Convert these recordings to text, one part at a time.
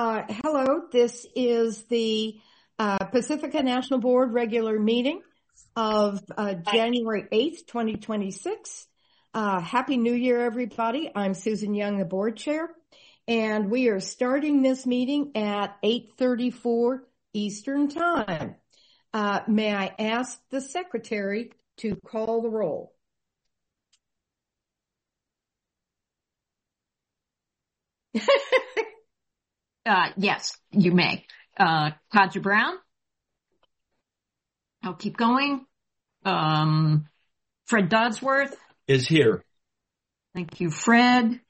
Hello, this is the Pacifica National Board regular meeting of January 8th, 2026. Happy New Year, everybody. I'm Susan Young, the board chair, and we are starting this meeting at 8:34 Eastern Time. May I ask the secretary to call the roll? Yes, you may. Kadja Brown. I'll keep going. Fred Dodsworth is here. Thank you, Fred.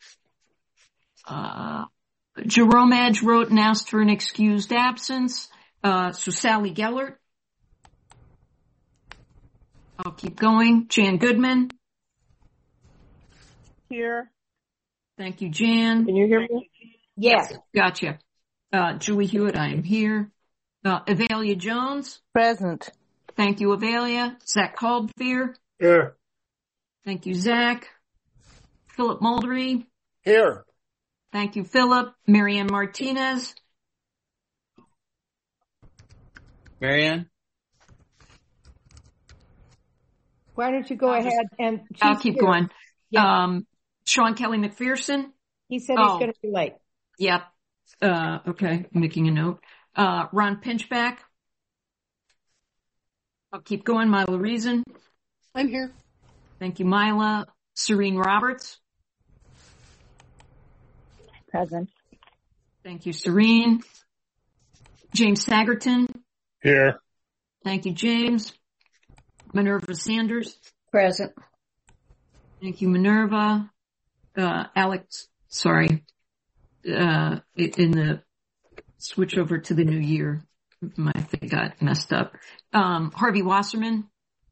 Jerome Edge wrote and asked for an excused absence. So Sally Gellert. I'll keep going. Jan Goodman. Here. Thank you, Jan. Can you hear me? Yes. Gotcha. Julie Hewitt, I am here. Avalia Jones. Present. Thank you, Avalia. Zach Caldbeer. Here. Thank you, Zach. Philip Muldery. Here. Thank you, Philip. Marianne Martinez. Marianne? Why don't you go ahead and... I'll keep going. Yeah. Sean Kelly McPherson. He said he's going to be late. Yep. Okay, making a note. Ron Pinchback. I'll keep going. Mila Reason. I'm here. Thank you, Mila. Serene Roberts. Present. Thank you, Serene. James Sagerton. Here. Thank you, James. Minerva Sanders. Present. Thank you, Minerva. Alex, sorry. In the switch over to the new year, my thing got messed up. Harvey Wasserman.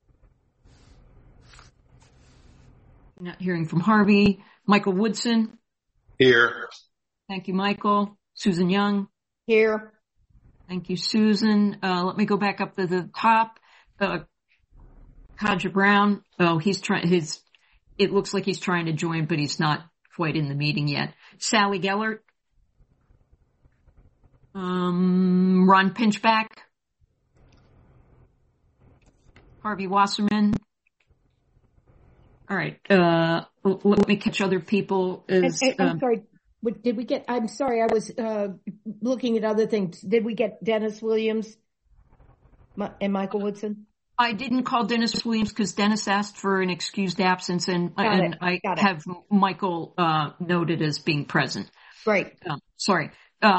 Not hearing from Harvey. Michael Woodson. Here. Thank you, Michael. Susan Young. Here. Thank you, Susan. Let me go back up to the top. Kadja Brown. Oh, it looks like he's trying to join, but he's not quite in the meeting yet. Sally Gellert. Ron Pinchback. Harvey Wasserman. All right. Let me catch other people. I'm sorry. Did we get, I'm sorry, I was looking at other things. Did we get Dennis Williams and Michael Woodson? I didn't call Dennis Williams because Dennis asked for an excused absence, and I have Michael noted as being present. Right. Sorry.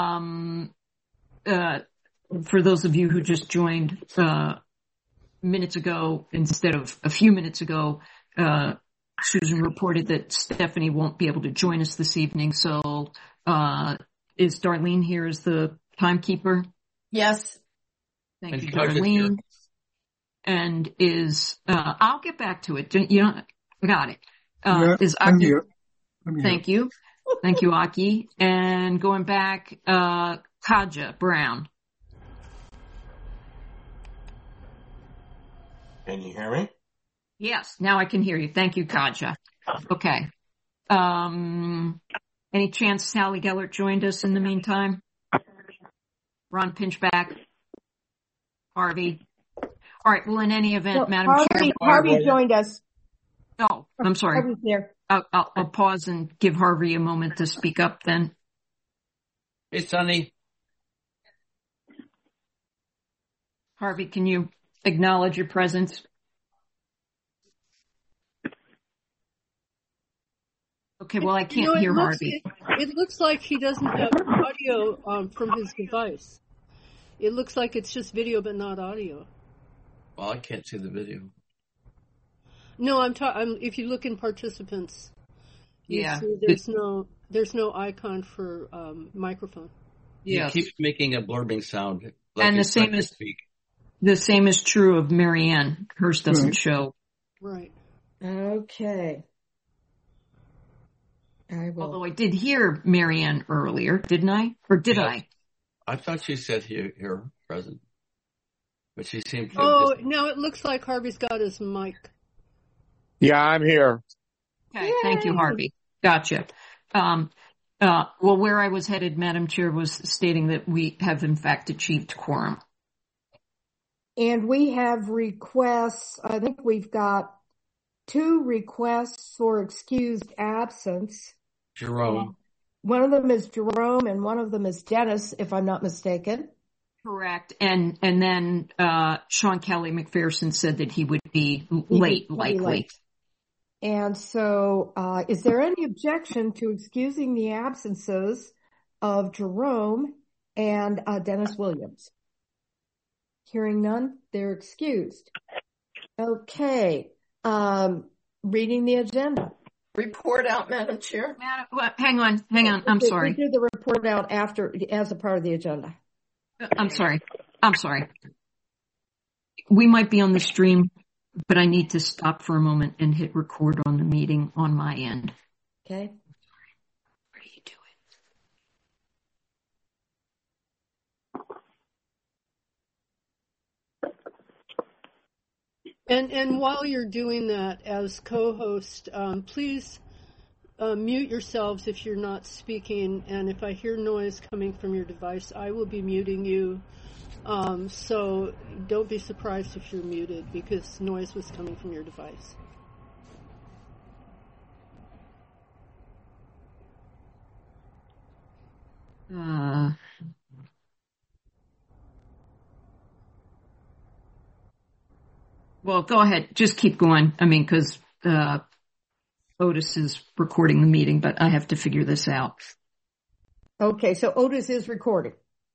For those of you who just joined minutes ago instead of a few minutes ago, Susan reported that Stephanie won't be able to join us this evening. So is Darlene here as the timekeeper? Yes. Thank you, Darlene. And I'll get back to it. I got it. Is Aki? I'm here. Thank you. Thank you, Aki. And going back, Kadja Brown. Can you hear me? Yes, now I can hear you. Thank you, Kadja. Okay. Any chance Sally Gellert joined us in the meantime? Ron Pinchback? Harvey? All right. Well, in any event, Madam Chair. Harvey joined us. Oh, I'm sorry. Harvey's there. I'll pause and give Harvey a moment to speak up then. Hey, Sonny. Harvey, can you acknowledge your presence? Okay, well, I can't hear Harvey. It looks like he doesn't have audio from his device. It looks like it's just video but not audio. Well, I can't see the video. No, if you look in participants, you see there's no icon for microphone. Yeah, it keeps making a blurbing sound. Like, and the same is true of Marianne. Hers doesn't show. Right. Okay. Although I did hear Marianne earlier, didn't I? Or did I? I thought she said here present. But she seemed to... Oh, no, it looks like Harvey's got his mic. Yeah, I'm here. Okay, Yay. Thank you, Harvey. Gotcha. Well, where I was headed, Madam Chair, was stating that we have in fact achieved quorum. And we have requests. I think we've got 2 requests for excused absence. Jerome. One of them is Jerome and one of them is Dennis, if I'm not mistaken. Correct. And then Sean Kelly McPherson said that he would be late, likely. And so is there any objection to excusing the absences of Jerome and Dennis Williams? Hearing none, they're excused. Okay. Reading the agenda. Report out, Madam Chair. Hang on. I'm sorry. We did the report out after, as a part of the agenda. I'm sorry. We might be on the stream, but I need to stop for a moment and hit record on the meeting on my end. Okay. Where do you do it? And while you're doing that, as co-host, please mute yourselves if you're not speaking. And if I hear noise coming from your device, I will be muting you. So don't be surprised if you're muted because noise was coming from your device. Well, go ahead. Just keep going. I mean, because Otis is recording the meeting, but I have to figure this out. Okay, so Otis is recording.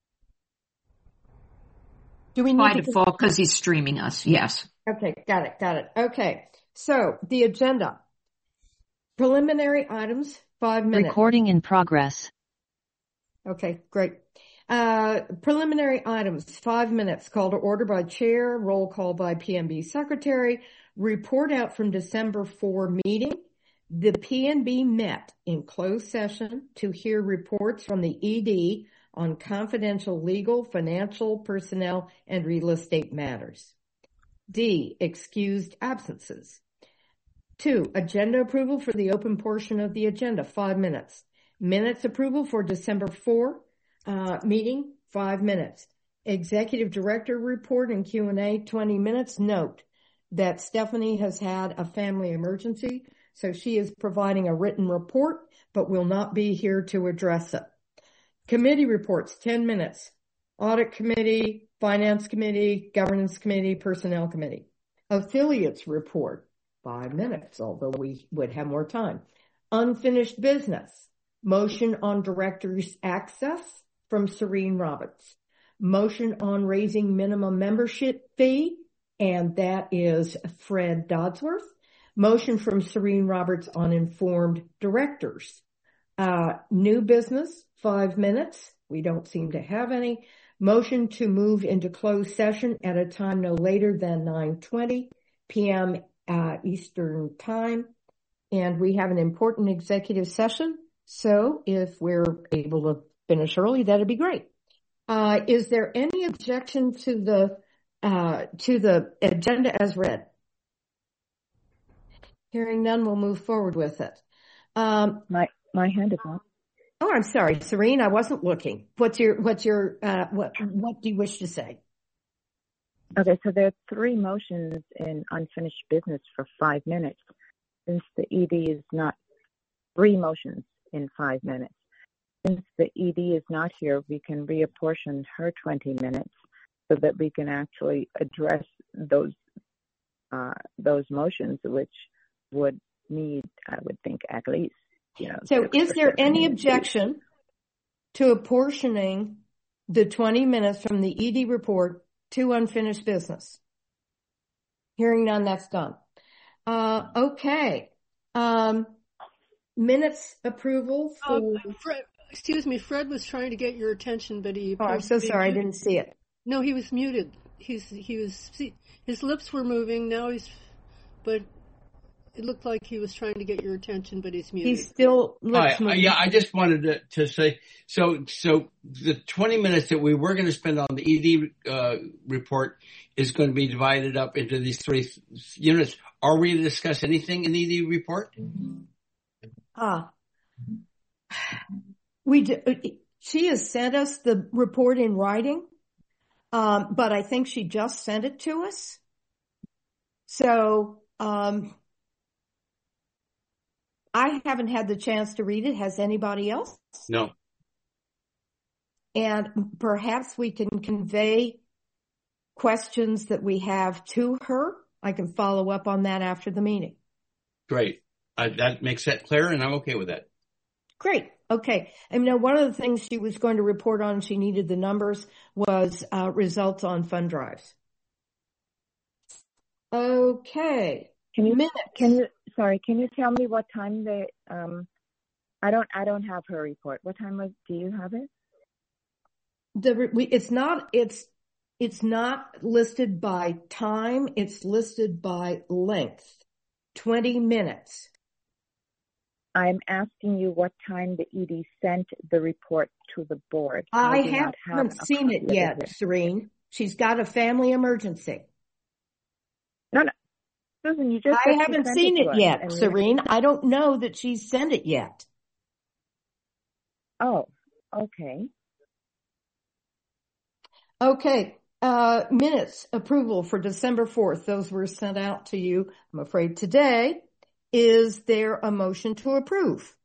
Do we need by default because he's streaming us? Yes. Okay, got it. Okay, so the agenda. Preliminary items, 5 minutes. Recording in progress. Okay, great. Preliminary items, 5 minutes. Call to order by chair, roll call by PNB secretary, report out from December 4 meeting. The PNB met in closed session to hear reports from the ED on confidential legal, financial, personnel, and real estate matters. D, excused absences. 2, agenda approval for the open portion of the agenda, 5 minutes. Minutes approval for December 4 meeting, 5 minutes. Executive director report and Q&A, 20 minutes. Note that Stephanie has had a family emergency, so she is providing a written report, but will not be here to address it. Committee reports, 10 minutes. Audit committee, finance committee, governance committee, personnel committee. Affiliates report, 5 minutes, although we would have more time. Unfinished business. Motion on director's access from Serene Roberts. Motion on raising minimum membership fee, and that is Fred Dodsworth. Motion from Serene Roberts on informed directors. New business, 5 minutes. We don't seem to have any. Motion to move into closed session at a time no later than 9:20 p.m. Eastern Time. And we have an important executive session. So if we're able to finish early, that'd be great. Is there any objection to the agenda as read? Hearing none, we'll move forward with it. My hand is up. Oh, I'm sorry, Serene, I wasn't looking. What do you wish to say? Okay, so there are 3 motions in unfinished business for 5 minutes. Since the ED is not 3 motions in 5 minutes. Since the ED is not here, we can reapportion her 20 minutes so that we can actually address those motions, which would need, I would think, at least. So is there any objection to apportioning the 20 minutes from the ED report to unfinished business? Hearing none, that's done. Okay. Minutes approval for... Fred was trying to get your attention, but he... Oh, I'm so sorry, I didn't see it. No, he was muted. His lips were moving, but it looked like he was trying to get your attention, but he's muted. He's still lips moving. Yeah, I just wanted to say, so the 20 minutes that we were going to spend on the ED report is going to be divided up into these 3 units. Are we to discuss anything in the ED report? She has sent us the report in writing, but I think she just sent it to us. So, I haven't had the chance to read it. Has anybody else? No. And perhaps we can convey questions that we have to her. I can follow up on that after the meeting. Great. That makes that clear, and I'm okay with that. Great. Okay. And one of the things she was going to report on, she needed the numbers, was results on fund drives. Okay. Can you tell me what time they, I don't have her report. What time do you have it? It's not listed by time. It's listed by length. 20 minutes. I'm asking you what time the ED sent the report to the board. I haven't seen it yet, Serene. She's got a family emergency. No, Susan, you just I haven't seen it yet, Serene. I don't know that she's sent it yet. Oh, okay. Okay. Minutes approval for December 4th. Those were sent out to you, I'm afraid, today. Is there a motion to approve?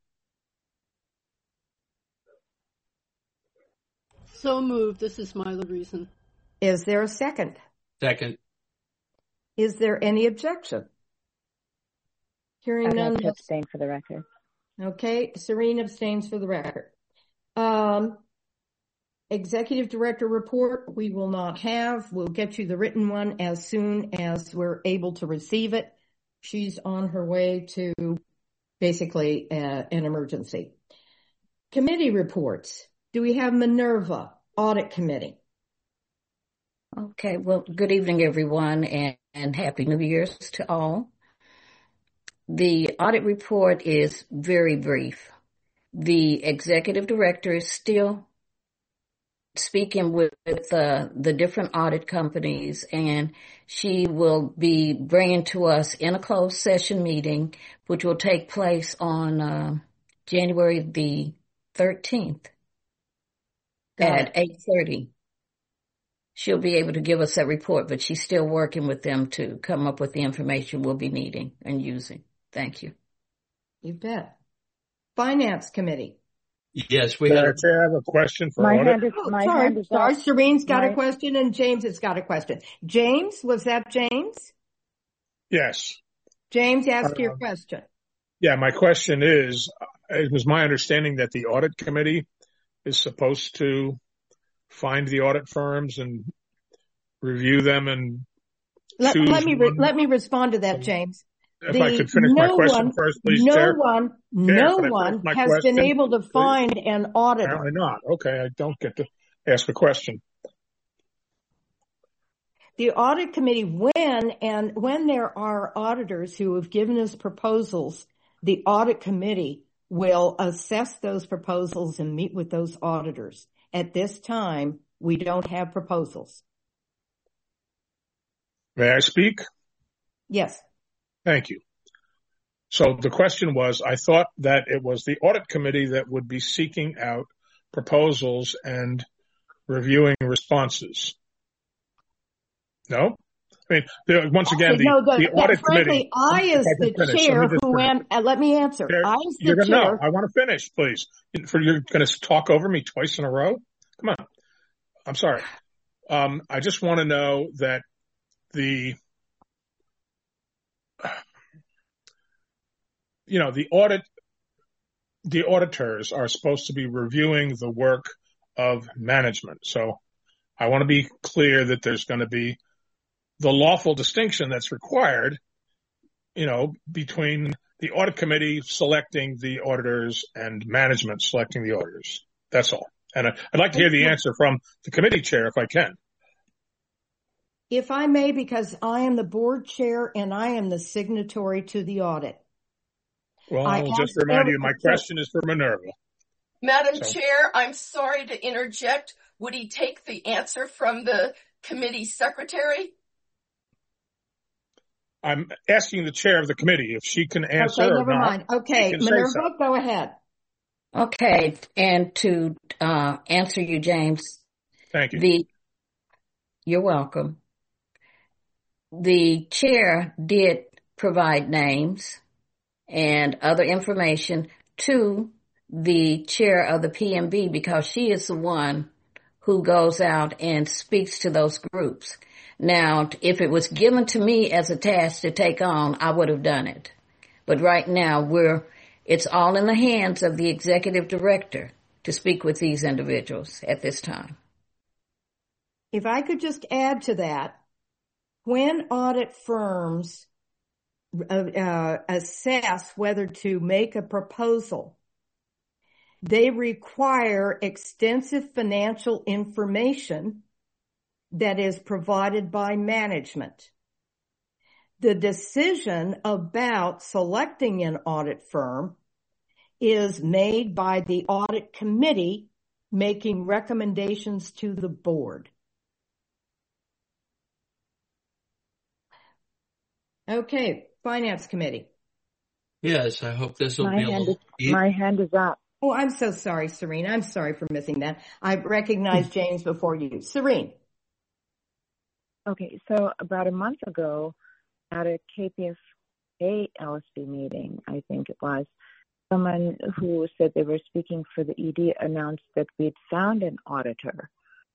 So moved. This is Mila Reason. Is there a second? Second. Is there any objection? Hearing none. I have to abstain for the record. Okay. Serene abstains for the record. Executive Director report, we will not have. We'll get you the written one as soon as we're able to receive it. She's on her way to basically an emergency. Committee reports. Do we have Minerva Audit Committee? Okay, well, good evening, everyone, and Happy New Year's to all. The audit report is very brief. The Executive Director is still speaking with the different audit companies, and she will be bringing to us in a closed session meeting, which will take place on January the 13th at 8:30. She'll be able to give us that report, but she's still working with them to come up with the information we'll be needing and using. Thank you. You bet. Finance Committee. Yes, we have. Chair, I have a question for audit. Sorry, Serene's got a question and James has got a question. James, was that James? Yes. James, ask your question. Yeah, my question is, it was my understanding that the audit committee is supposed to find the audit firms and review them and let me respond to that, James. If I could finish my question first, please, Chair. No one has been able to find an auditor. Apparently not. Okay, I don't get to ask a question. The audit committee, when there are auditors who have given us proposals, the audit committee will assess those proposals and meet with those auditors. At this time, we don't have proposals. May I speak? Yes. Thank you. So the question was, I thought that it was the audit committee that would be seeking out proposals and reviewing responses. No? I mean, once again, the audit committee. I, as the chair, let me answer. I, as the chair. No, I want to finish, please. You're going to talk over me twice in a row? Come on. I'm sorry. I just want to know that the auditors are supposed to be reviewing the work of management. So I want to be clear that there's going to be the lawful distinction that's required, between the audit committee selecting the auditors and management selecting the auditors. That's all. And I'd like to hear the answer from the committee chair if I can. If I may, because I am the board chair and I am the signatory to the audit. Well, I'll just remind you, my question is for Minerva. Madam Chair, I'm sorry to interject. Would he take the answer from the committee secretary? I'm asking the chair of the committee if she can answer. Okay, never mind. Okay, Minerva, go ahead. Okay, and to answer you, James, Thank you. You're welcome. The chair did provide names and other information to the chair of the PMB because she is the one who goes out and speaks to those groups. Now, if it was given to me as a task to take on, I would have done it. But right now, it's all in the hands of the executive director to speak with these individuals at this time. If I could just add to that, when audit firms assess whether to make a proposal, they require extensive financial information that is provided by management. The decision about selecting an audit firm is made by the audit committee making recommendations to the board. Okay, Finance Committee. Yes, I hope this will My hand is up. Oh, I'm so sorry, Serene. I'm sorry for missing that. I recognized James before you. Serene. Okay, so about a month ago at a KPFA LSB meeting, I think it was, someone who said they were speaking for the ED announced that we'd found an auditor.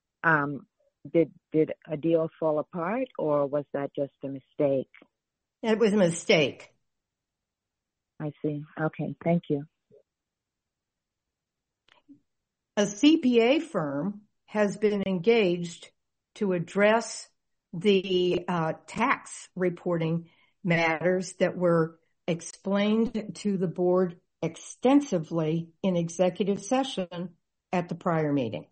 Did a deal fall apart, or was that just a mistake? It was a mistake. I see. Okay, thank you. A CPA firm has been engaged to address the tax reporting matters that were explained to the board extensively in executive session at the prior meeting.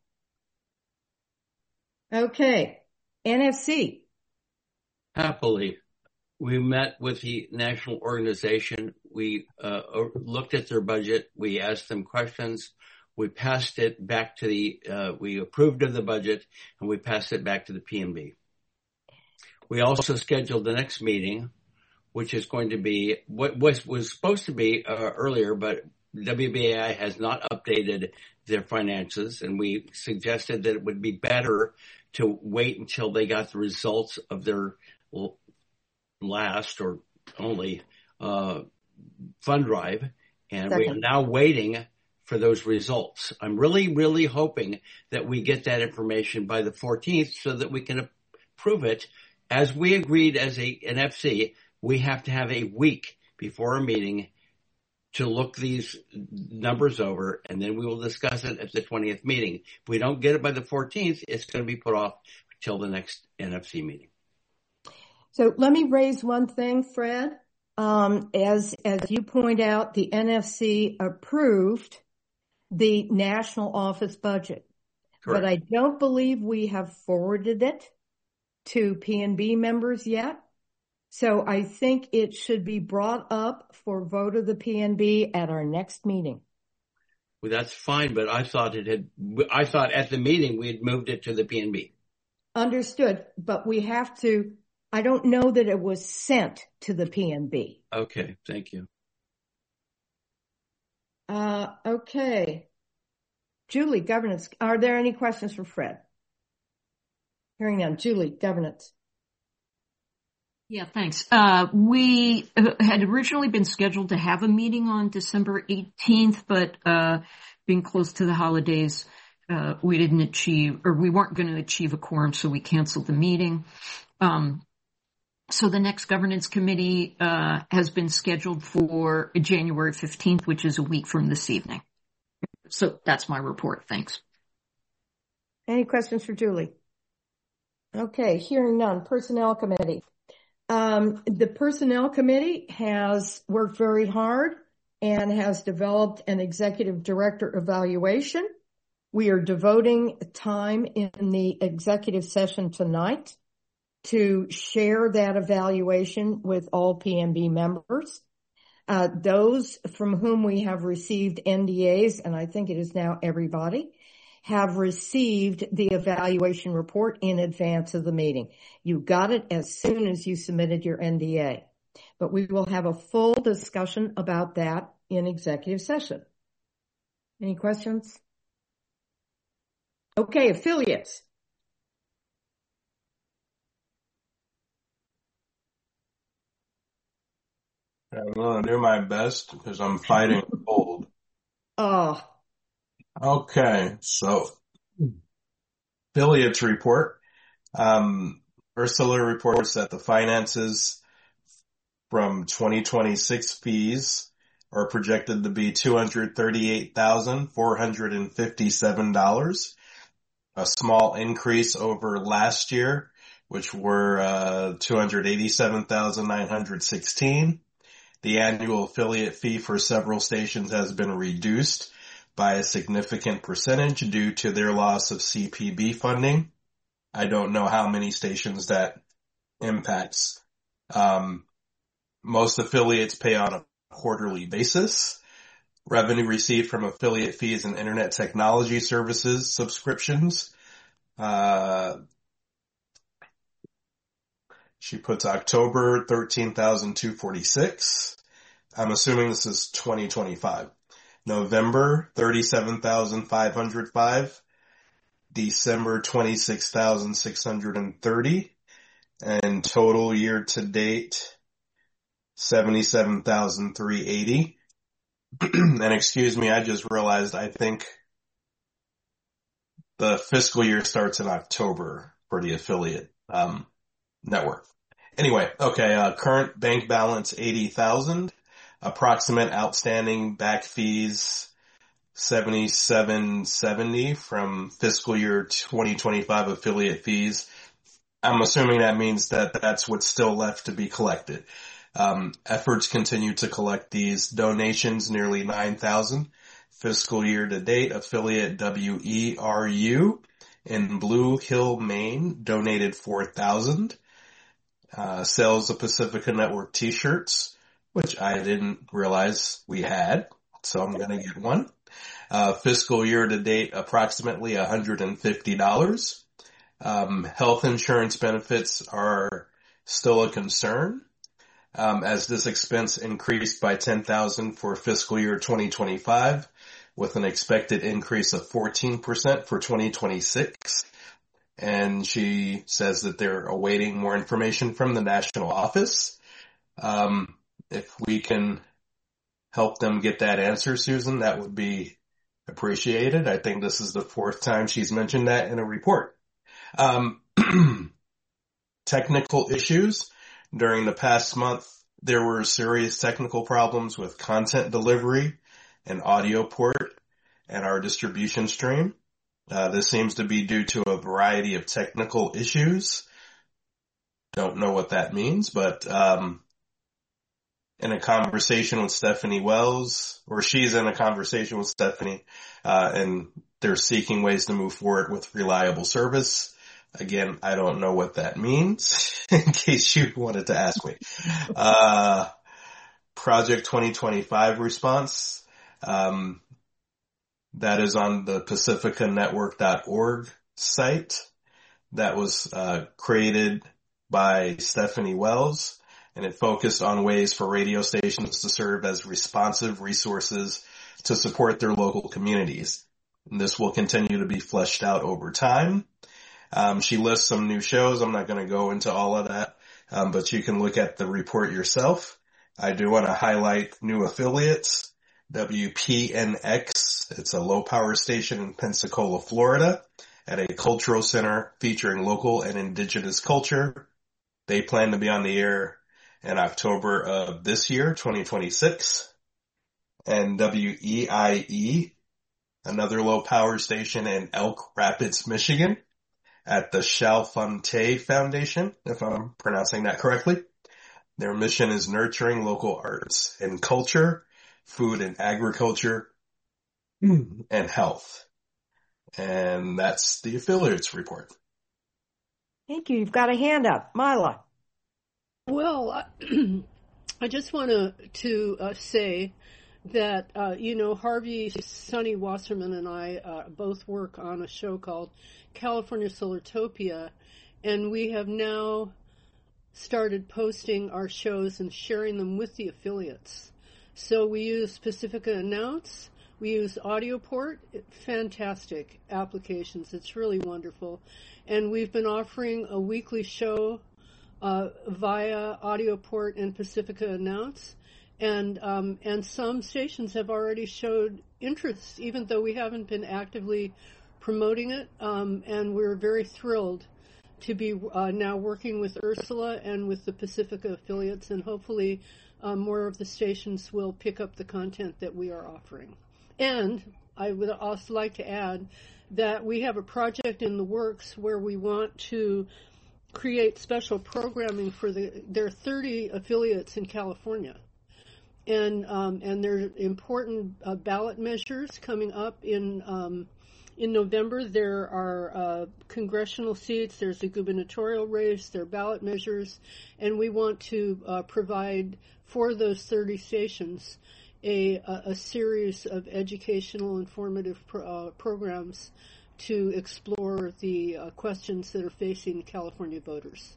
Okay, NFC. Happily, we met with the national organization. We looked at their budget. We asked them questions. We passed it back to we approved of the budget, and we passed it back to the PMB. We also scheduled the next meeting, which is going to be what was supposed to be earlier, but WBAI has not updated their finances, and we suggested that it would be better to wait until they got the results of their last or only fund drive, and we are now waiting for those results. I'm really, really hoping that we get that information by the 14th so that we can approve it. As we agreed as an FC, we have to have a week before a meeting to look these numbers over, and then we will discuss it at the 20th meeting. If we don't get it by the 14th, it's going to be put off till the next NFC meeting. So let me raise one thing, Fred. As you point out, the NFC approved the national office budget. Correct. But I don't believe we have forwarded it to PNB members yet. So I think it should be brought up for vote of the PNB at our next meeting. Well, that's fine, but I thought at the meeting we had moved it to the PNB. Understood, but we have to, I don't know that it was sent to the PNB. Okay, thank you. Okay. Julie, governance. Are there any questions for Fred? Hearing none. Julie, governance. Yeah, thanks. We had originally been scheduled to have a meeting on December 18th, but being close to the holidays, we weren't going to achieve a quorum, so we canceled the meeting. So the next governance committee has been scheduled for January 15th, which is a week from this evening. So that's my report. Thanks. Any questions for Julie? Okay, hearing none. Personnel committee. The personnel committee has worked very hard and has developed an executive director evaluation. We are devoting time in the executive session tonight to share that evaluation with all PMB members. Those from whom we have received NDAs, and I think it is now everybody, have received the evaluation report in advance of the meeting. You got it as soon as you submitted your NDA. But we will have a full discussion about that in executive session. Any questions? Okay, affiliates. I'm going to do my best because I'm fighting cold. Oh. Okay, so affiliates report. Ursula reports that the finances from 2026 fees are projected to be $238,457, a small increase over last year, which were $287,916. The annual affiliate fee for several stations has been reduced by a significant percentage due to their loss of CPB funding. I don't know how many stations that impacts. Most affiliates pay on a quarterly basis. Revenue received from affiliate fees and internet technology services subscriptions. She puts October 13,246. I'm assuming this is 2025. November 37,505. December 26,630. And total year to date 77,380. And excuse me, I just realized I think the fiscal year starts in October for the affiliate network. Anyway, okay, current bank balance 80,000, approximate outstanding back fees 7770 from fiscal year 2025 affiliate fees. I'm assuming that means that that's what's still left to be collected. Efforts continue to collect these donations, nearly 9,000. Fiscal year to date, affiliate WERU in Blue Hill, Maine donated 4,000. Sales of Pacifica Network t-shirts, which I didn't realize we had, so I'm going to get one. Fiscal year to date, approximately $150. Health insurance benefits are still a concern, as this expense increased by $10,000 for fiscal year 2025, with an expected increase of 14% for 2026. And she says that they're awaiting more information from the national office. If we can help them get that answer, Susan, that would be appreciated. I think this is the 4th time she's mentioned that in a report. Technical issues. During the past month, there were serious technical problems with content delivery and audio port and our distribution stream. This seems to be due to a variety of technical issues. Don't know what that means, but in a conversation with Stephanie Wells, or she's in a conversation with Stephanie, and they're seeking ways to move forward with reliable service. Again, I don't know what that means, in case you wanted to ask me. Project 2025 response. That is on the pacificanetwork.org site. That was created by Stephanie Wells, and it focused on ways for radio stations to serve as responsive resources to support their local communities. And this will continue to be fleshed out over time. She lists some new shows. I'm not going to go into all of that, but you can look at the report yourself. I do want to highlight new affiliates. WPNX, it's a low power station in Pensacola, Florida, at a cultural center featuring local and indigenous culture. They plan to be on the air in October of this year, 2026. And WEIE, another low power station in Elk Rapids, Michigan, at the Chalfonte Foundation, if I'm pronouncing that correctly. Their mission is nurturing local arts and culture, food and agriculture, and health. And that's the affiliates report. Thank you. You've got a hand up. Marla. Well, I just want to say that, Harvey, Sonny Wasserman, and I both work on a show called California Solartopia, and we have now started posting our shows and sharing them with the affiliates. So we use Pacifica Announce, We use AudioPort, fantastic applications. It's really wonderful. And we've been offering a weekly show via AudioPort and Pacifica Announce. And some stations have already showed interest, even though we haven't been actively promoting it. And we're very thrilled to be now working with Ursula and with the Pacifica affiliates, and hopefully more of the stations will pick up the content that we are offering. And I would also like to add that we have a project in the works where we want to create special programming for there are 30 affiliates in California. And there are important ballot measures coming up in November. There are congressional seats, there's a gubernatorial race, there are ballot measures, and we want to provide for those 30 stations a series of educational, informative programs to explore the questions that are facing California voters.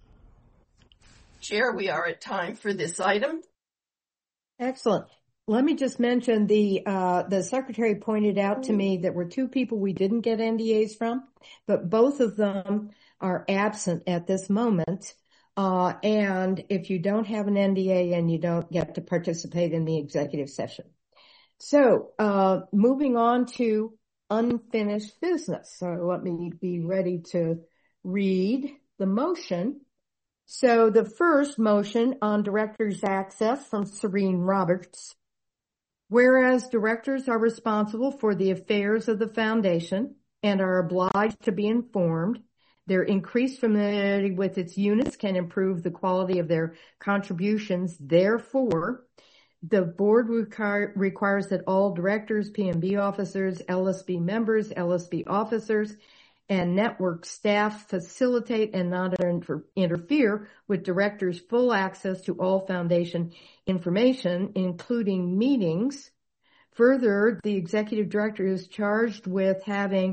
Chair, we are at time for this item. Excellent. Let me just mention the secretary pointed out to me that were two people we didn't get NDAs from, but both of them are absent at this moment. And if you don't have an NDA, and you don't get to participate in the executive session. So, moving on to unfinished business. So let me be ready to read the motion. So the first motion on director's access from Serene Roberts. Whereas directors are responsible for the affairs of the foundation and are obliged to be informed, their increased familiarity with its units can improve the quality of their contributions. Therefore, the board requires that all directors, PMB officers, LSB members, LSB officers, and network staff facilitate and not interfere with directors' full access to all foundation information, including meetings. Further, the executive director is charged with having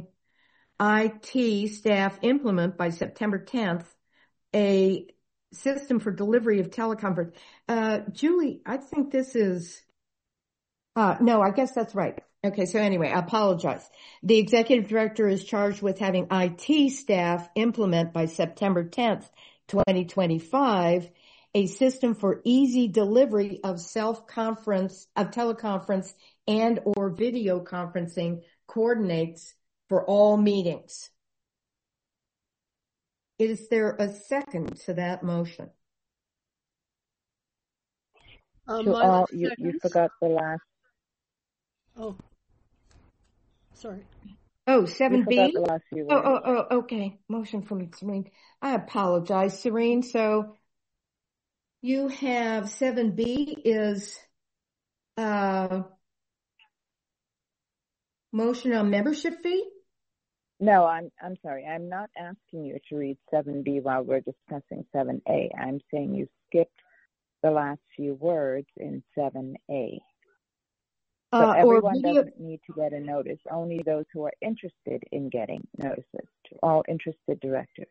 IT staff implement by September 10th a system for delivery of teleconference. Julie, I think this is, no, I guess that's right. Okay, so anyway, I apologize. The executive director is charged with having IT staff implement by September 10th, 2025, a system for easy delivery of teleconference and or video conferencing coordinates for all meetings. Is there a second to that motion? You forgot the last. Oh, sorry. Oh, 7B? Okay. Motion from Serene. I apologize, Serene. So you have 7B is motion on membership fee? No, I'm sorry. I'm not asking you to read 7B while we're discussing 7A. I'm saying you skipped the last few words in 7A. But everyone doesn't need to get a notice, only those who are interested in getting notices, to all interested directors.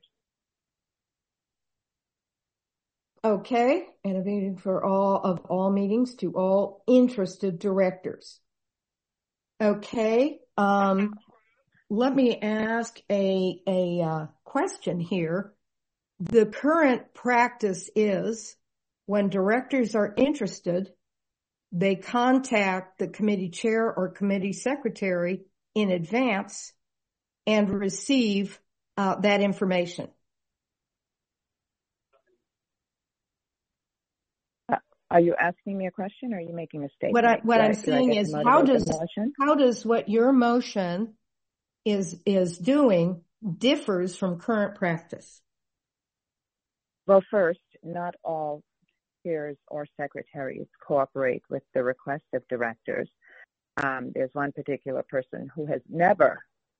Okay, and a meeting for all meetings to all interested directors. Okay, let me ask a question here. The current practice is when directors are interested, they contact the committee chair or committee secretary in advance and receive that information. Are you asking me a question or are you making a statement? What I'm saying is how does what your motion is doing differs from current practice? Well, first, not all chairs or secretaries cooperate with the request of directors. There's one particular person who has never,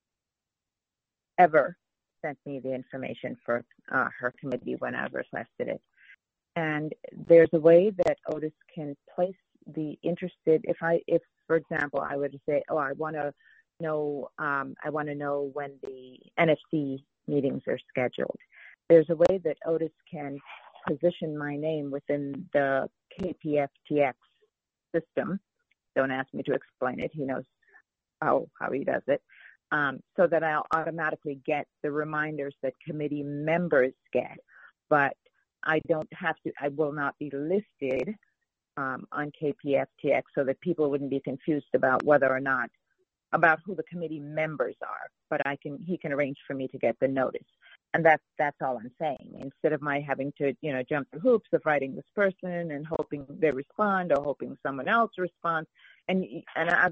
ever sent me the information for her committee when I've requested it. And there's a way that Otis can place the interested, if for example, I were to say, I want to know when the NFC meetings are scheduled. There's a way that Otis can position my name within the KPFTX system Don't ask me to explain it. He knows how he does it. So that I'll automatically get the reminders that committee members get, but I will not be listed on KPFTX so that people wouldn't be confused about about who the committee members are. But he can arrange for me to get the notice. And that's all I'm saying. Instead of my having to, jump through hoops of writing this person and hoping they respond or hoping someone else responds. And I've,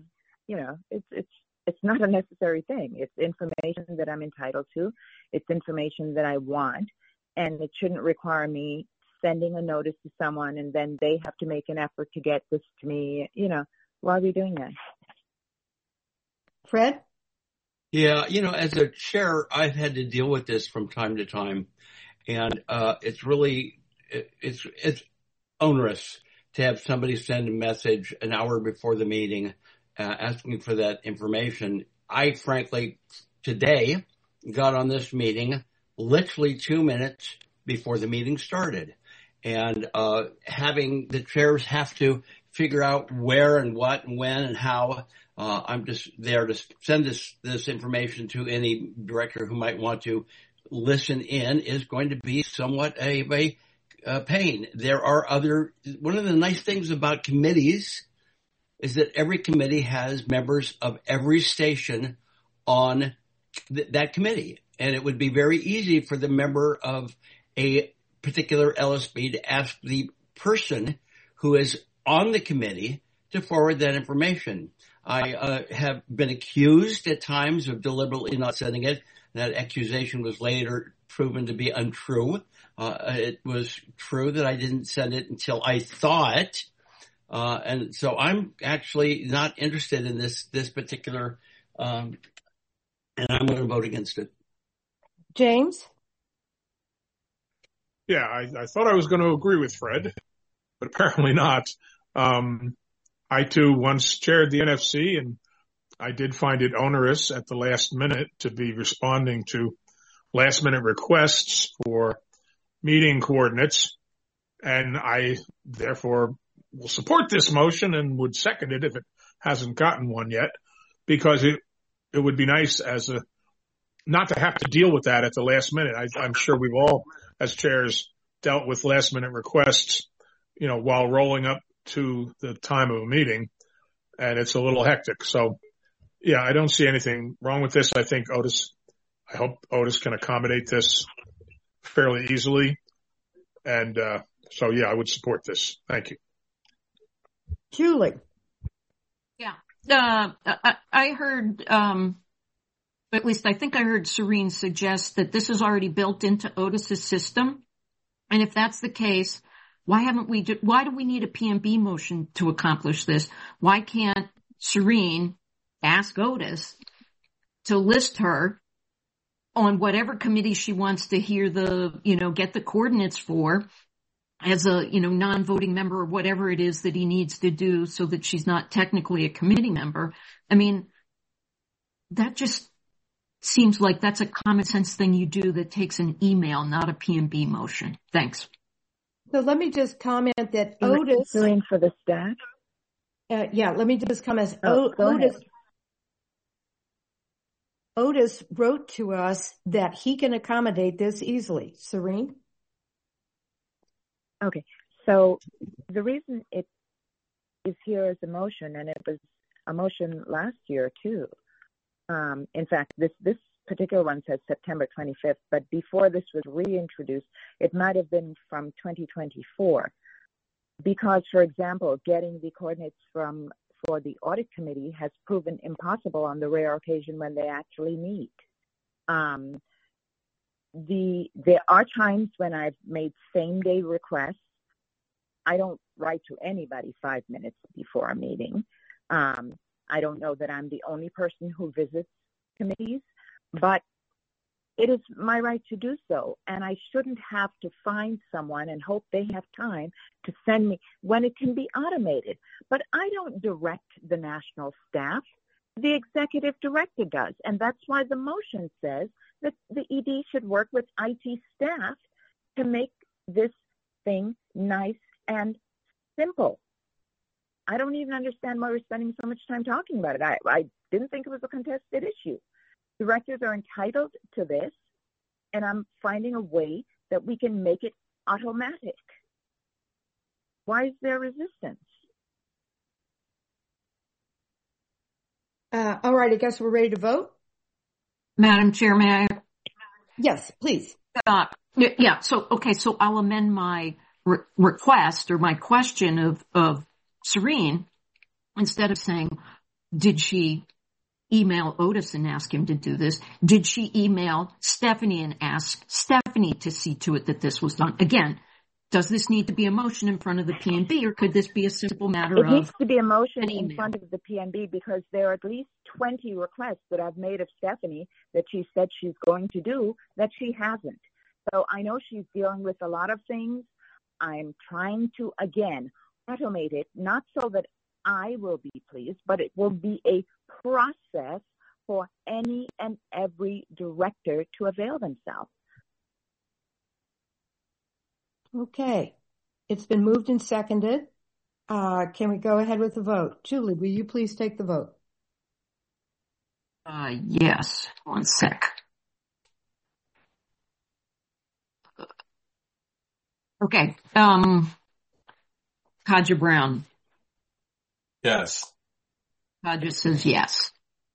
it's not a necessary thing. It's information that I'm entitled to. It's information that I want. And it shouldn't require me sending a notice to someone and then they have to make an effort to get this to me. Why are we doing that? Fred? Yeah, as a chair, I've had to deal with this from time to time. And it's really, it's onerous to have somebody send a message an hour before the meeting asking for that information. I frankly, today, got on this meeting literally 2 minutes before the meeting started. And having the chairs have to figure out where and what and when and how, I'm just there to send this information to any director who might want to listen in is going to be somewhat a pain. One of the nice things about committees is that every committee has members of every station on that committee. And it would be very easy for the member of a particular LSB to ask the person who is on the committee to forward that information. I have been accused at times of deliberately not sending it. That accusation was later proven to be untrue. It was true that I didn't send it until I thought. And so I'm actually not interested in this particular, and I'm going to vote against it. James? Yeah, I thought I was going to agree with Fred, but apparently not. I too once chaired the NFC, and I did find it onerous at the last minute to be responding to last minute requests for meeting coordinates. And I therefore will support this motion and would second it if it hasn't gotten one yet, because it would be nice not to have to deal with that at the last minute. I'm sure we've all, as chairs, dealt with last minute requests, while rolling up to the time of a meeting, and it's a little hectic. So yeah, I don't see anything wrong with this. I hope Otis can accommodate this fairly easily. And, so yeah, I would support this. Thank you. Julie? Yeah. I heard, at least I think I heard Serene suggest that this is already built into Otis's system. And if that's the case, why do we need a PMB motion to accomplish this? Why can't Serene ask Otis to list her on whatever committee she wants to hear get the coordinates for as a, non-voting member or whatever it is that he needs to do so that she's not technically a committee member? I mean, that just seems like that's a common sense thing you do that takes an email, not a PMB motion. Thanks. So let me just comment that Otis. Serene for the staff. Let me just comment. Otis wrote to us that he can accommodate this easily. Serene? Okay. So the reason it is here as a motion, and it was a motion last year too. In fact, this particular one says September 25th, but before this was reintroduced, it might have been from 2024. Because, for example, getting the coordinates for the audit committee has proven impossible on the rare occasion when they actually meet. There are times when I've made same-day requests. I don't write to anybody 5 minutes before a meeting. I don't know that I'm the only person who visits committees, but it is my right to do so, and I shouldn't have to find someone and hope they have time to send me when it can be automated. But I don't direct the national staff. The executive director does, and that's why the motion says that the ED should work with IT staff to make this thing nice and simple. I don't even understand why we're spending so much time talking about it. I didn't think it was a contested issue. Directors are entitled to this, and I'm finding a way that we can make it automatic. Why is there resistance? All right, I guess we're ready to vote. Madam Chair, may I? Yes, please. Yeah. So I'll amend my request or my question of Serene. Instead of saying, did she email Otis and ask him to do this? Did she email Stephanie and ask Stephanie to see to it that this was done? Again, does this need to be a motion in front of the PNB, or could this be a simple matter of? It needs to be a motion an in email? front of the PNB because there are at least 20 requests that I've made of Stephanie that she said she's going to do that she hasn't. So I know she's dealing with a lot of things. I'm trying to, again, automate it, not so that I will be pleased, but it will be a process for any and every director to avail themselves. Okay. It's been moved and seconded. Can we go ahead with the vote? Julie, will you please take the vote? Yes. One sec. Okay. Kadja Brown. Yes. Kadja says yes.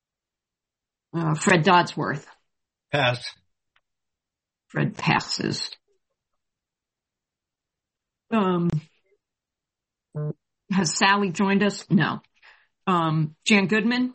Fred Dodsworth. Pass. Fred passes. Has Sally joined us? No. Jan Goodman?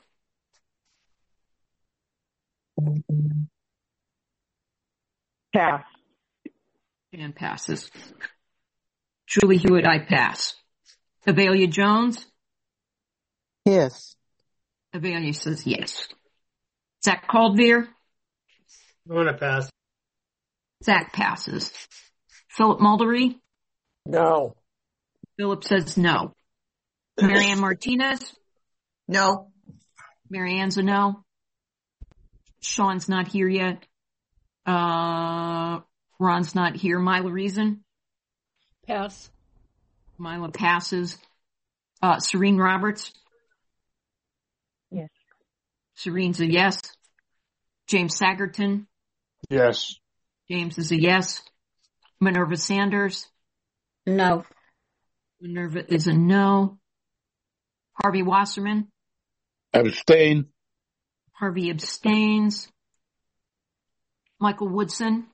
Pass. Jan passes. Julie Hewitt, I pass. Avelia Jones? Yes. Avelia says yes. Zach Caldveer? I'm going to pass. Zach passes. Philip Muldery? No. Philip says no. Marianne Martinez? No. Marianne's a no. Sean's not here yet. Ron's not here. Myla Reason? Pass. Myla passes. Serene Roberts? Yes. Serene's a yes. James Sagerton? Yes. James is a yes. Minerva Sanders? No. Minerva is a no. Harvey Wasserman? Abstain. Harvey abstains. Michael Woodson?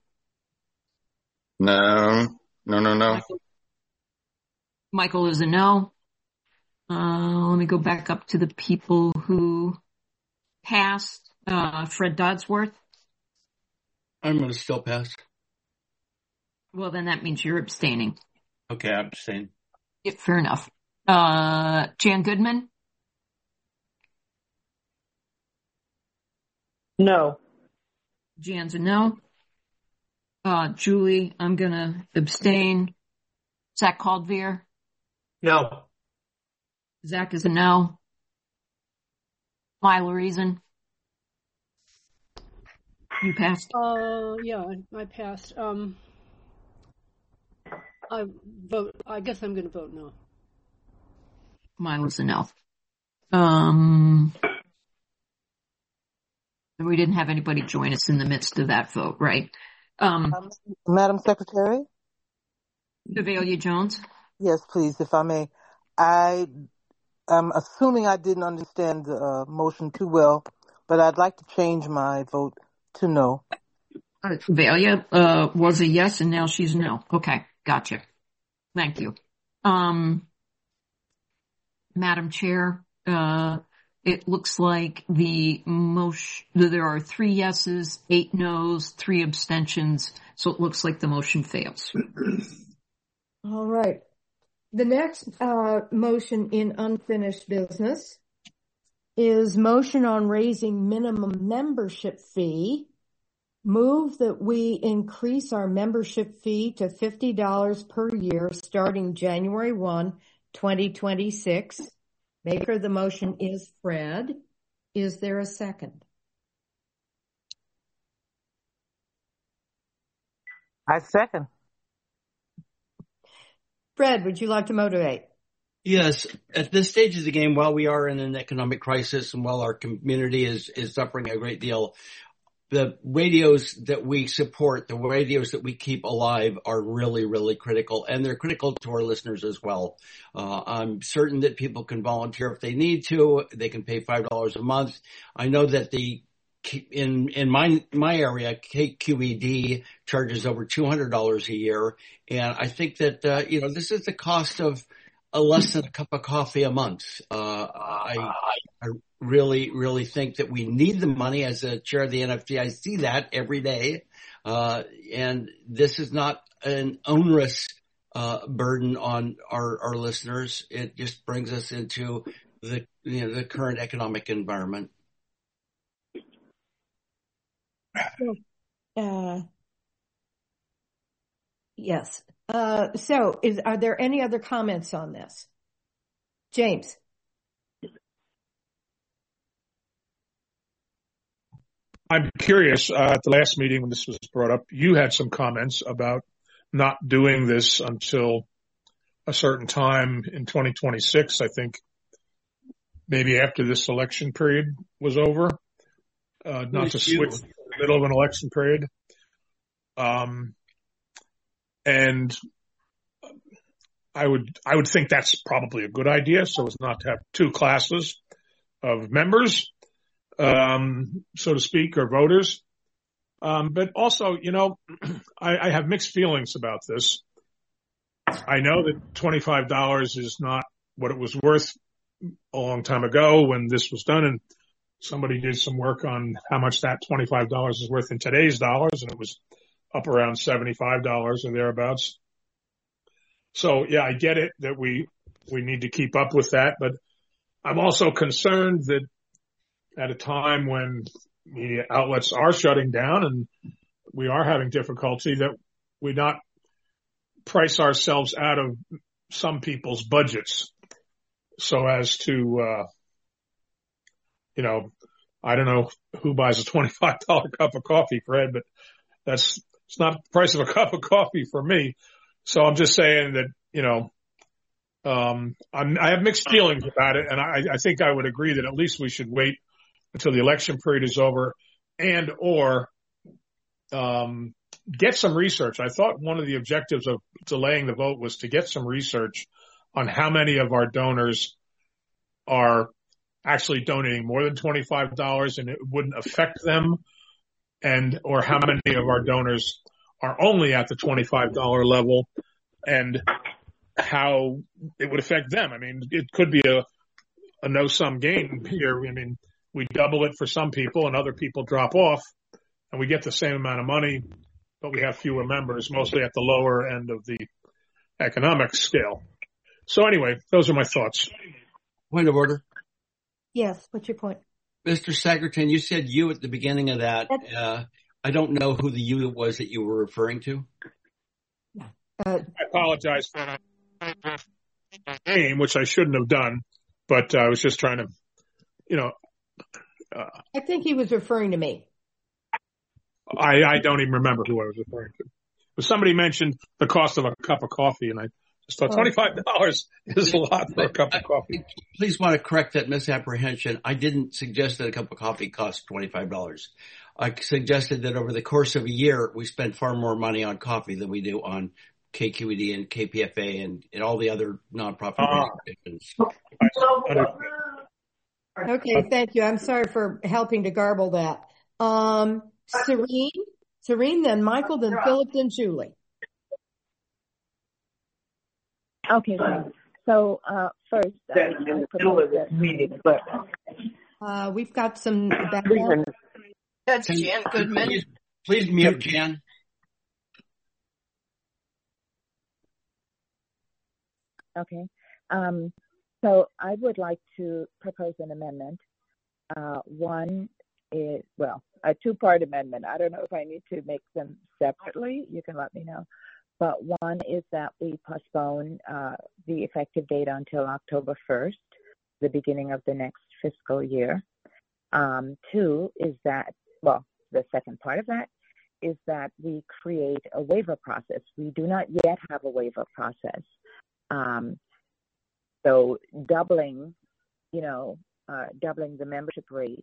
No. Michael is a no. Let me go back up to the people who passed. Fred Dodsworth? I'm going to still pass. Well, then that means you're abstaining. Okay, I abstain. Yeah, fair enough. Jan Goodman? No. Jan's a no. Julie, I'm going to abstain. Zach Caldveer? No. Zach is a no. Myla Reason? You passed? Yeah, I passed. I guess I'm going to vote no. Myla's a no. And we didn't have anybody join us in the midst of that vote, right? Madam Secretary? Avelia Jones? Yes, please, if I may. I'm assuming I didn't understand the motion too well, but I'd like to change my vote to no. Avelia was a yes, and now she's a no. Okay, gotcha. Thank you. Madam Chair, it looks like the motion, there are 3 yeses, 8 noes, 3 abstentions, so it looks like the motion fails. All right. The next motion in unfinished business is motion on raising minimum membership fee. Move that we increase our membership fee to $50 per year starting January 1, 2026. Maker of the motion is Fred. Is there a second? I second. Fred, would you like to motivate? Yes, at this stage of the game, while we are in an economic crisis and while our community is suffering a great deal, the radios that we support, the radios that we keep alive are really, really critical, and they're critical to our listeners as well. I'm certain that people can volunteer if they need to. They can pay $5 a month. I know that in my area, KQED charges over $200 a year, and I think that this is the cost of less than a cup of coffee a month. I really, really think that we need the money. As a chair of the NFG, I see that every day. And this is not an onerous burden on our listeners. It just brings us into the current economic environment. Yes. Are there any other comments on this? James? I'm curious, at the last meeting when this was brought up, you had some comments about not doing this until a certain time in 2026, I think maybe after this election period was over, not to switch in the middle of an election period. And I would think that's probably a good idea, so as not to have two classes of members, so to speak, or voters. But also, I have mixed feelings about this. I know that $25 is not what it was worth a long time ago when this was done, and somebody did some work on how much that $25 is worth in today's dollars, and it was up around $75 or thereabouts. So yeah, I get it that we need to keep up with that, but I'm also concerned that at a time when media outlets are shutting down and we are having difficulty, that we not price ourselves out of some people's budgets so as to, I don't know who buys a $25 cup of coffee, Fred, but it's not the price of a cup of coffee for me. So I'm just saying that, I have mixed feelings about it, and I think I would agree that at least we should wait until the election period is over and or get some research. I thought one of the objectives of delaying the vote was to get some research on how many of our donors are actually donating more than $25 and it wouldn't affect them, or how many of our donors are only at the $25 level and how it would affect them. I mean, it could be a no-sum game here. I mean, we double it for some people and other people drop off and we get the same amount of money, but we have fewer members, mostly at the lower end of the economic scale. So anyway, those are my thoughts. Point of order. Yes, what's your point? Mr. Sagerton, you said you at the beginning of that. I don't know who the you was that you were referring to. I apologize for that name, which I shouldn't have done, but I was just trying to, I think he was referring to me. I don't even remember who I was referring to. But somebody mentioned the cost of a cup of coffee, and I just thought $25 is a lot for a cup of coffee. Please want to correct that misapprehension. I didn't suggest that a cup of coffee costs $25. I suggested that over the course of a year, we spend far more money on coffee than we do on KQED and KPFA and all the other nonprofit organizations. Okay, thank you. I'm sorry for helping to garble that. Serene, then Michael, then Philip, then Julie. Okay, so first, we've got some background. That's Jan Goodman. Please mute Jan. Okay. So I would like to propose an amendment. One is, a two-part amendment. I don't know if I need to make them separately. You can let me know. But one is that we postpone the effective date until October 1st, the beginning of the next fiscal year. Two is that, the second part of that is that we create a waiver process. We do not yet have a waiver process. So doubling the membership rate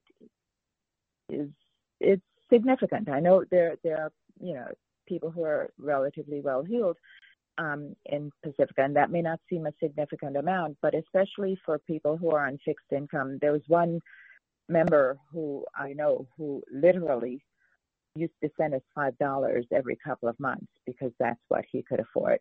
it's significant. I know there are, people who are relatively well-heeled in Pacifica, and that may not seem a significant amount, but especially for people who are on fixed income. There was one member who I know who literally used to send us $5 every couple of months because that's what he could afford.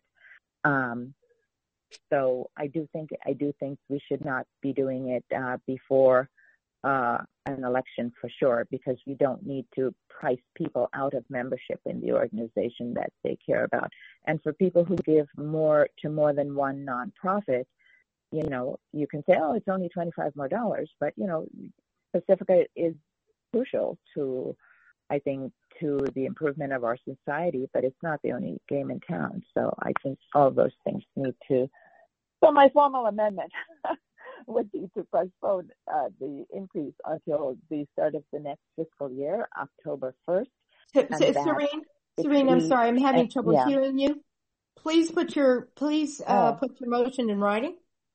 So I do think we should not be doing it before an election for sure, because we don't need to price people out of membership in the organization that they care about. And for people who give more to more than one nonprofit, you can say, oh, it's only $25 more, but Pacifica is crucial to, I think, to the improvement of our society, but it's not the only game in town. So I think all those things need to. So my formal amendment would be to postpone the increase until the start of the next fiscal year, October 1st. Serene, I'm sorry, I'm having trouble hearing you. Please put your motion in writing.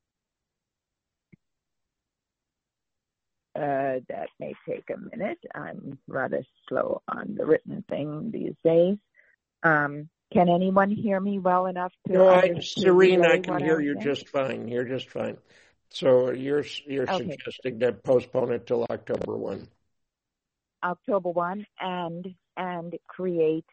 That may take a minute. I'm rather slow on the written thing these days. Can anyone hear me well enough to? No, Serene, I can hear you just fine. You're just fine. So you're okay. Suggesting to postpone it till October 1. October 1 and create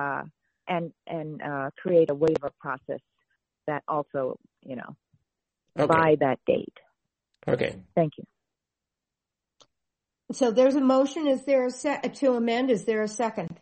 create a waiver process that also, by that date. Okay. Thank you. So there's a motion. Is there to amend? Is there a second?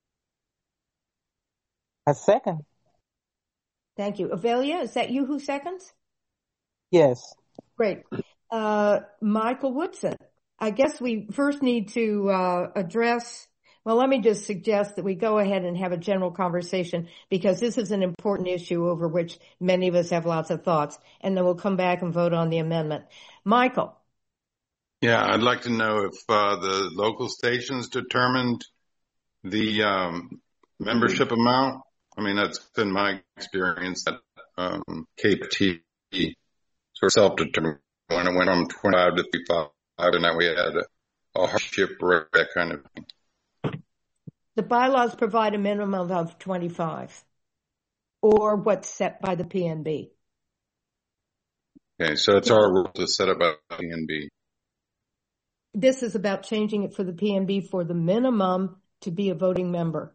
A second. Thank you. Avelia, is that you who seconds? Yes. Great. Michael Woodson, I guess we first need to address, let me just suggest that we go ahead and have a general conversation, because this is an important issue over which many of us have lots of thoughts, and then we'll come back and vote on the amendment. Michael. Yeah, I'd like to know if the local stations determined the membership amount. I mean, that's been my experience that KPT sort of self-determined when it went from 25 to 35, and then we had a hardship rate, that kind of thing. The bylaws provide a minimum of 25, or what's set by the PNB. Okay, so it's our rule to set up a PNB. This is about changing it for the PNB for the minimum to be a voting member.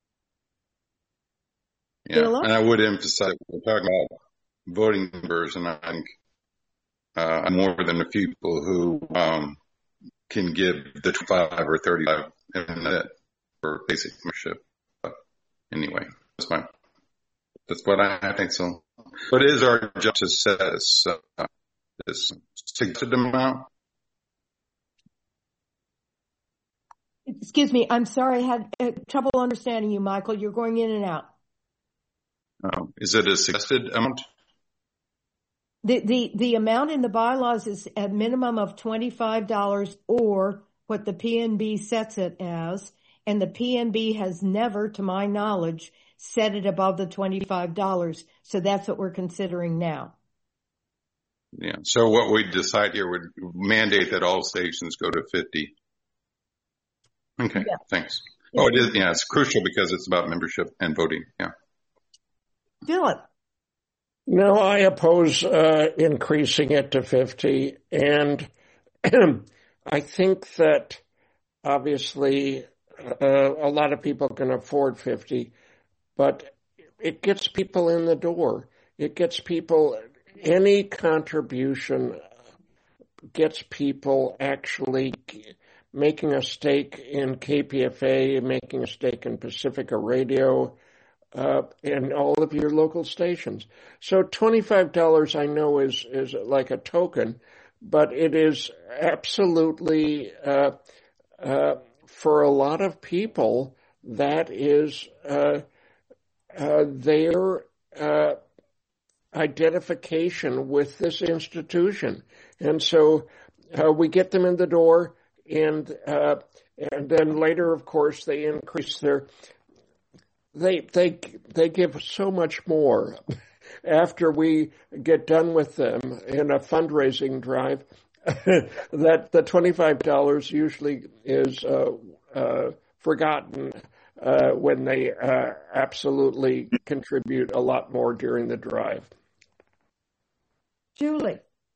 Yeah, and I would emphasize, we're talking about voting members, and I think more than a few people who can give the 25 or 35 in that for basic membership. But anyway, that's what I think so. But it is our job to set this suggested amount. Excuse me, I'm sorry, I had trouble understanding you, Michael. You're going in and out. Is it a suggested amount? The amount in the bylaws is a minimum of $25 or what the PNB sets it as, and the PNB has never, to my knowledge, set it above the $25. So that's what we're considering now. Yeah. So what we decide here would mandate that all stations go to 50. Okay. Yeah. Thanks. Oh, it is. Yeah, it's crucial because it's about membership and voting. Yeah. Philip. No, I oppose increasing it to 50, and I think that obviously a lot of people can afford 50, but it gets people in the door. It gets people, any contribution gets people actually making a stake in KPFA, making a stake in Pacifica Radio, and all of your local stations. So $25 I know is like a token, but it is absolutely, for a lot of people, that is their identification with this institution. And so we get them in the door, and then later, of course, they increase their. They give so much more. after we get done with them in a fundraising drive, that the $25 usually is forgotten when they absolutely contribute a lot more during the drive. Julie.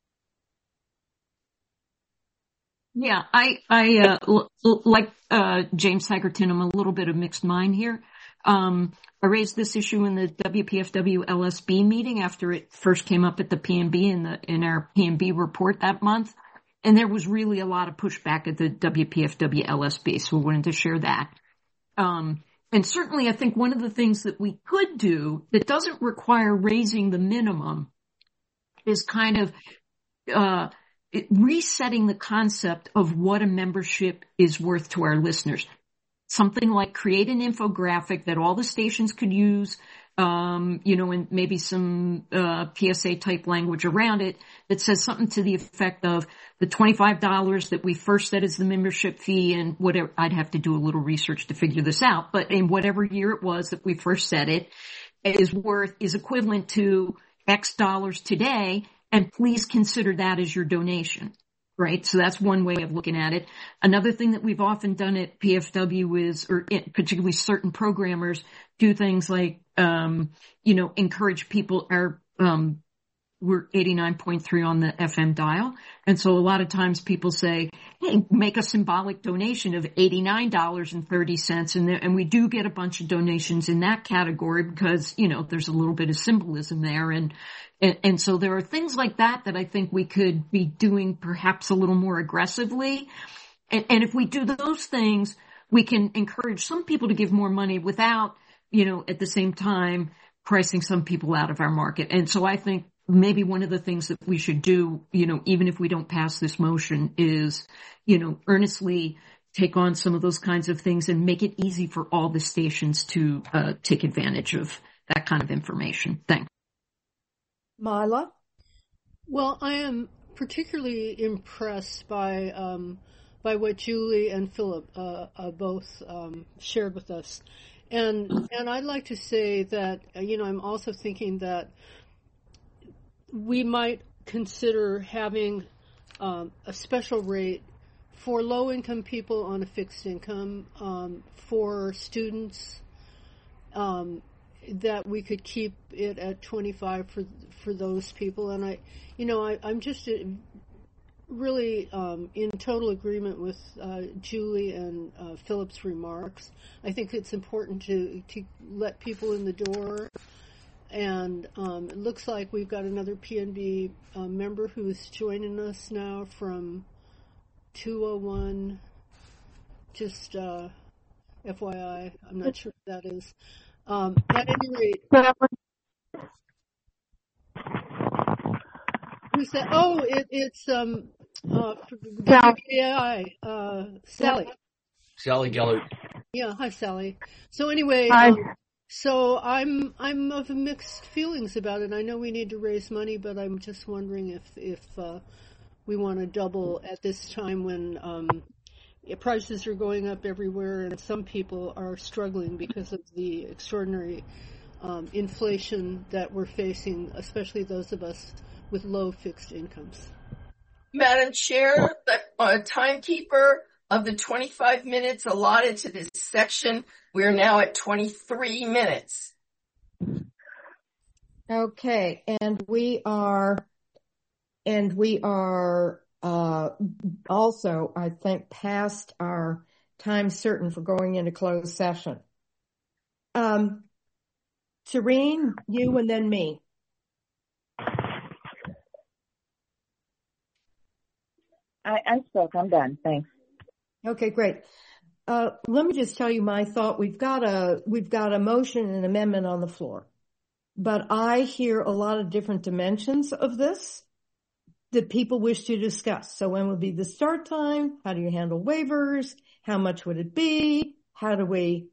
Yeah, I like James Hagerton, I'm a little bit of mixed mind here. I raised this issue in the WPFW LSB meeting after it first came up at the PMB in our PMB report that month. And there was really a lot of pushback at the WPFW LSB, so we wanted to share that. And certainly I think one of the things that we could do that doesn't require raising the minimum is kind of resetting the concept of what a membership is worth to our listeners. Something like create an infographic that all the stations could use, and maybe some PSA type language around it that says something to the effect of the $25 that we first set as the membership fee, and whatever, I'd have to do a little research to figure this out, but in whatever year it was that we first set it, is equivalent to X dollars today, and please consider that as your donation. Right. So that's one way of looking at it. Another thing that we've often done at PFW is, or particularly certain programmers do things like, encourage people. We're 89.3 on the FM dial. And so a lot of times people say, hey, make a symbolic donation of $89.30. And we do get a bunch of donations in that category because, there's a little bit of symbolism there. And so there are things like that I think we could be doing perhaps a little more aggressively. And if we do those things, we can encourage some people to give more money without, at the same time pricing some people out of our market. And so I think maybe one of the things that we should do, even if we don't pass this motion is, earnestly take on some of those kinds of things and make it easy for all the stations to take advantage of that kind of information. Thanks. Marla? Well, I am particularly impressed by what Julie and Philip both shared with us. And I'd like to say that, I'm also thinking that we might consider having a special rate for low-income people on a fixed income, for students, that we could keep it at 25 for those people. And I'm just really in total agreement with Julie and Philip's remarks. I think it's important to let people in the door. And it looks like we've got another PNB member who's joining us now from 201. Just FYI, I'm not sure what that is. At any rate, who's that? Oh, it's WBAI, Sally. Sally Gellert. Yeah, hi Sally. So anyway, so I'm of mixed feelings about it. I know we need to raise money, but I'm just wondering if we want to double at this time when prices are going up everywhere and some people are struggling because of the extraordinary inflation that we're facing, especially those of us with low fixed incomes. Madam Chair, the timekeeper of the 25 minutes allotted to this section, we are now at 23 minutes. Okay, and we are also, I think, past our time certain for going into closed session. Serene, you and then me. I spoke. I'm done. Thanks. Okay, great. Let me just tell you my thought. We've got a motion and amendment on the floor, but I hear a lot of different dimensions of this that people wish to discuss. So when would be the start time? How do you handle waivers? How much would it be? How do we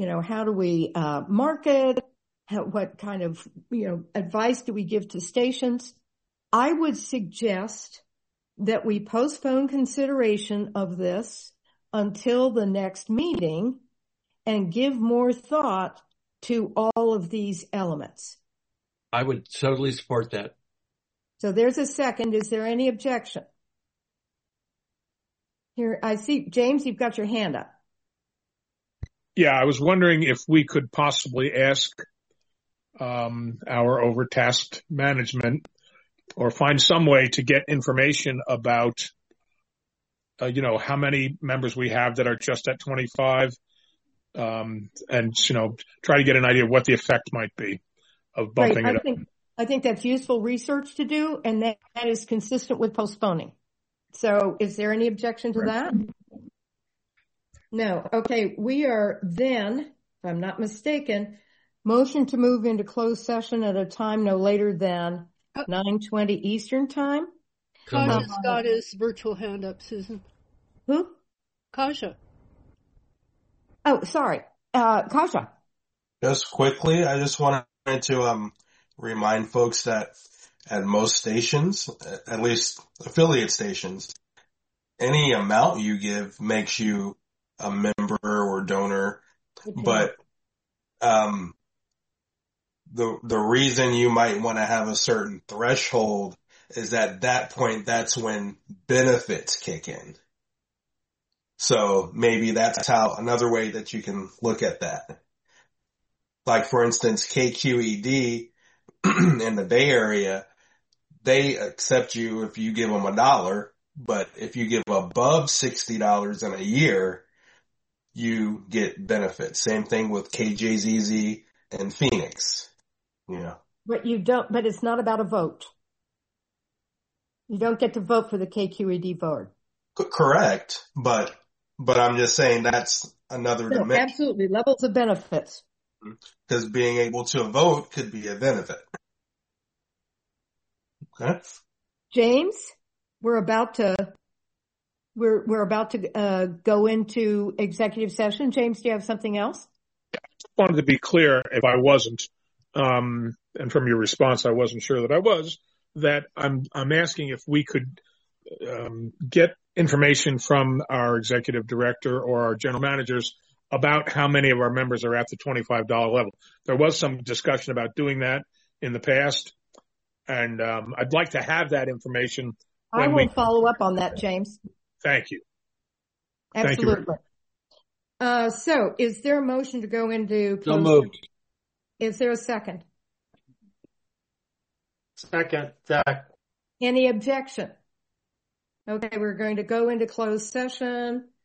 market? What kind of, advice do we give to stations? I would suggest that we postpone consideration of this until the next meeting and give more thought to all of these elements. I would totally support that. So there's a second. Is there any objection? Here, I see, James, you've got your hand up. Yeah, I was wondering if we could possibly ask our overtasked management or find some way to get information about, how many members we have that are just at 25, and, try to get an idea of what the effect might be of bumping it up. I think that's useful research to do, and that is consistent with postponing. So is there any objection to that? No. Okay. We are then, if I'm not mistaken, motion to move into closed session at a time no later than 9:20 Eastern time. Kaja's got his virtual hand up, Susan. Who? Kaja. Oh, sorry. Kaja. Just quickly, I just wanted to remind folks that at most stations, at least affiliate stations, any amount you give makes you a member or donor. But the reason you might want to have a certain threshold is at that point, that's when benefits kick in. So maybe that's another way that you can look at that. Like, for instance, KQED in the Bay Area, they accept you if you give them $1, but if you give above $60 in a year, you get benefits. Same thing with KJZZ and Phoenix. But but it's not about a vote. You don't get to vote for the KQED board. Correct. But I'm just saying that's another dimension. Absolutely. Levels of benefits. Because being able to vote could be a benefit. Okay. James, we're about to go into executive session. James, do you have something else? I wanted to be clear, if I wasn't, and from your response, I wasn't sure that I was, that I'm asking if we could get information from our executive director or our general managers about how many of our members are at the $25 level. There was some discussion about doing that in the past, and I'd like to have that information. I will follow up on that, James. Thank you. Absolutely. Thank you. So is there a motion to go into closed? So moved. Is there a second? Second, Zach. Any objection? Okay, we're going to go into closed session.